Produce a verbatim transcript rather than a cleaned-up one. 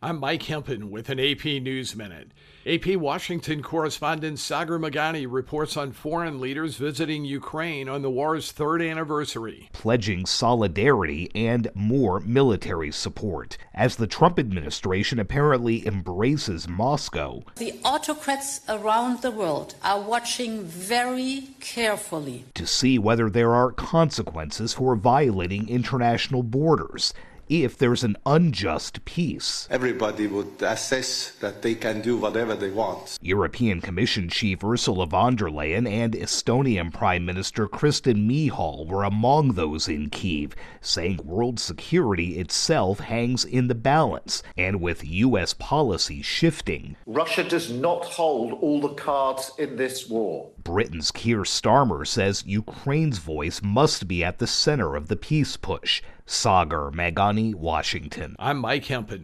I'm Mike Hempen with an A P News Minute. A P Washington correspondent Sagar Meghani reports on foreign leaders visiting Ukraine on the war's third anniversary, pledging solidarity and more military support, as the Trump administration apparently embraces Moscow. The autocrats around the world are watching very carefully to see whether there are consequences for violating international borders if there's an unjust peace. Everybody would assess that they can do whatever they want. European Commission Chief Ursula von der Leyen and Estonian Prime Minister Kristen Michal were among those in Kyiv, saying world security itself hangs in the balance, and with U S policy shifting. Russia does not hold all the cards in this war. Britain's Keir Starmer says Ukraine's voice must be at the center of the peace push. Sagar Meghani, Washington. I'm Mike Hempen.